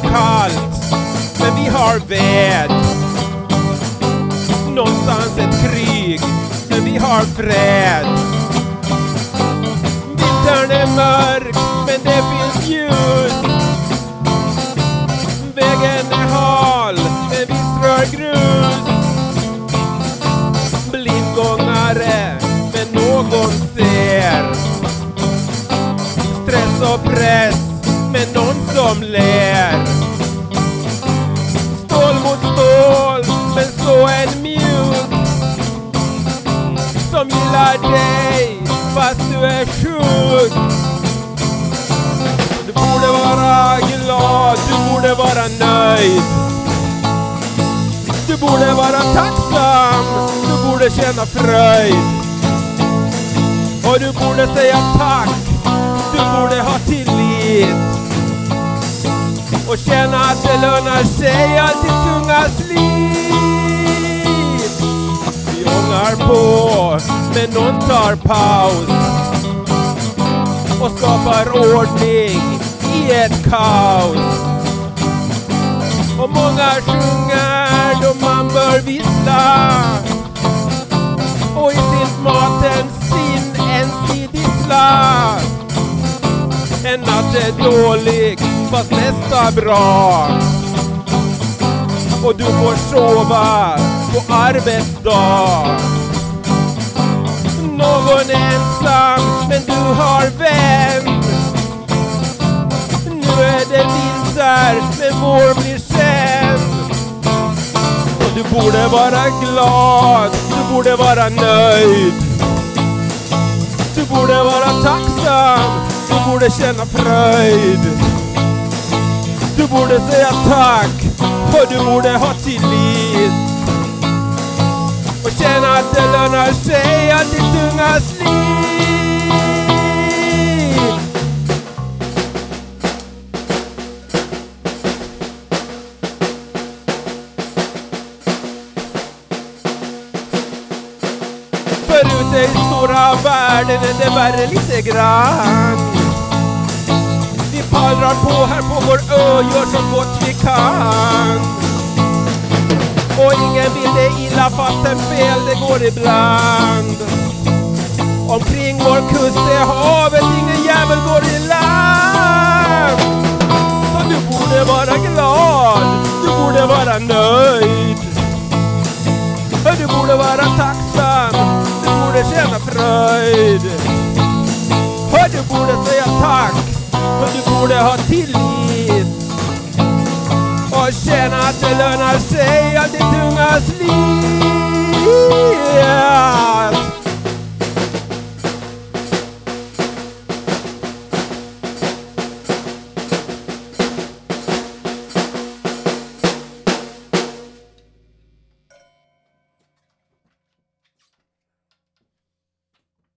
kallt, men vi har ved. Någonstans ett krig, men vi har fred. Vintern är mörk, men det finns ljus. Vägen är hal, men vi strör grus. Blindgångare, men någon ser. Stress och press, men någon som ler. Stål mot stål, men så en mjuk som gillar dig fast du är sjuk. Du borde vara glad, du borde vara nöjd. Du borde vara tacksam, du borde känna fröjd. Och du borde säga tack, du borde ha tillit. Och känna att det lönar sig allt ditt tunga slit. Vi ångar på, men någon tar paus och skapar ordning i ett kaos. Och många sjunger då man bör vissla. Och i sin maten sin ensidigssla. En natt är dålig, fast nästa bra. Och du får sova på arbetsdag. Någon är ensam, men du har vän. Nu är det vinter, men vår blir sen. Och du borde vara glad, du borde vara nöjd. Du borde vara tacksam, du borde känna fröjd. Du borde säga tack, och du borde ha tillit. Och känna att det lönar sig att ditt tunga slit. Förut i stora världen är det värre lite grann. Vi pallrar på här på vår ö, gör så gott vi kan. Och ingen vill det illa fast en fel det går ibland. Omkring vår kust är havet, ingen jävel går i land. Så du borde vara glad, du borde vara nöjd. Du borde vara tacksam, du borde känna fröjd. Och du borde säga tack, och du borde ha tillit. Och känna att det lönar sig att det tunga slit.